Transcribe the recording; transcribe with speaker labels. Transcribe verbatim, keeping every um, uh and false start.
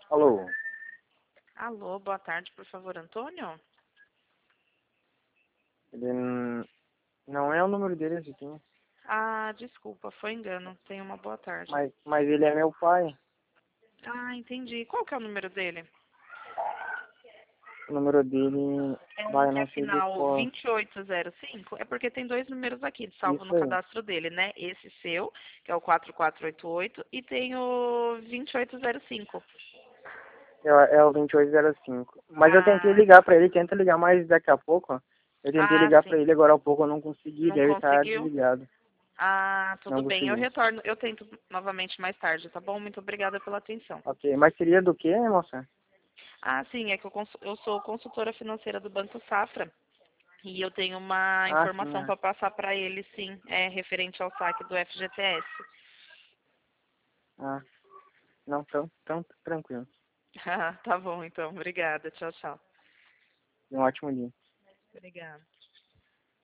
Speaker 1: Alô?
Speaker 2: Alô, boa tarde, por favor, Antônio?
Speaker 1: Ele n- não é o número dele esse aqui,
Speaker 2: Ah, desculpa, foi engano. Tenha uma boa tarde.
Speaker 1: mas, mas ele é meu pai.
Speaker 2: Ah, entendi. Qual que é o número dele?
Speaker 1: O número dele,
Speaker 2: É um
Speaker 1: vai,
Speaker 2: que é
Speaker 1: não sei de
Speaker 2: final
Speaker 1: cor.
Speaker 2: vinte e oito zero cinco? É porque tem dois números aqui, salvo no
Speaker 1: Isso aí.
Speaker 2: cadastro dele, né? Esse seu, que é o quatro quatro oito oito, e tem o vinte e oito zero cinco.
Speaker 1: É, é o vinte e oito zero cinco. Mas eu tentei
Speaker 2: Ah,
Speaker 1: ligar pra ele, tenta ligar mais daqui a pouco. Ó. Eu tentei
Speaker 2: ah,
Speaker 1: ligar pra
Speaker 2: sim.
Speaker 1: ele agora há pouco, eu não consegui,
Speaker 2: Não
Speaker 1: deve estar
Speaker 2: conseguiu?
Speaker 1: desligado.
Speaker 2: Ah,
Speaker 1: Não
Speaker 2: tudo bem. Eu
Speaker 1: consegui.
Speaker 2: retorno. Eu tento novamente mais tarde, tá bom? Muito obrigada pela atenção.
Speaker 1: Ok, mas seria do que, moça?
Speaker 2: Ah, sim, é que eu, cons- eu sou consultora financeira do Banco Safra. E eu tenho uma
Speaker 1: Ah, sim,
Speaker 2: informação
Speaker 1: é.
Speaker 2: para passar para ele, sim, é referente ao saque do F G T S.
Speaker 1: Ah, não, tão, tão tranquilo.
Speaker 2: Tá bom, então. Obrigada. Tchau, tchau.
Speaker 1: Um ótimo dia.
Speaker 2: Obrigada.